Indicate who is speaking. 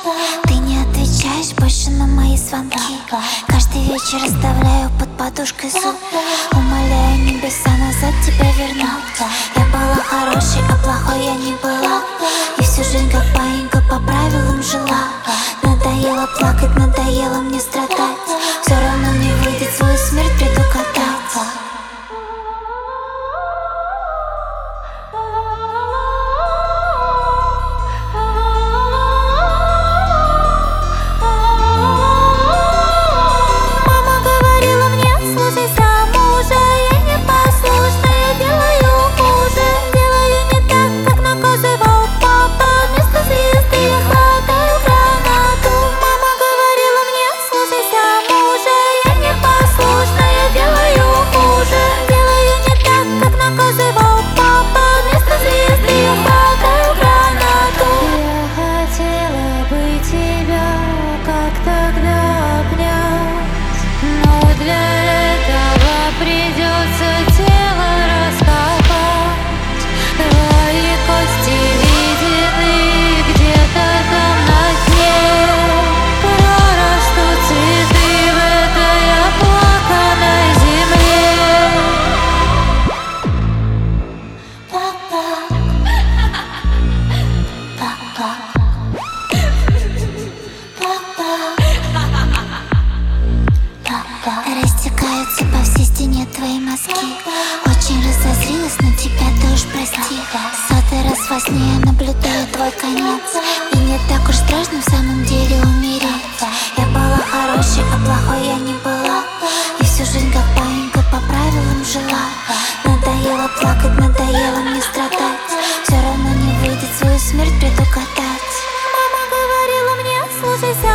Speaker 1: Ты не отвечаешь больше на мои звонки. Каждый вечер оставляю под подушкой зуб. Умоляю небеса назад тебя вернуть. Я была хорошей, а плохой я не была. И всю жизнь как паинька по правилам жила. Надоело плакать, надоело мне страдать. Все равно не выйдет, свою смерть предугадать. Растекаются по всей стене твои мозги. Очень разозлилась на тебя, ты уж прости. Сотый раз во сне я наблюдаю твой конец. И не так уж страшно в самом деле умереть. Я была хорошей, а плохой я не была. И всю жизнь как паинька по правилам жила. Надоело плакать, надоело мне страдать. Все равно не выйдет, свою смерть предугадать.
Speaker 2: Мама говорила мне, слушайся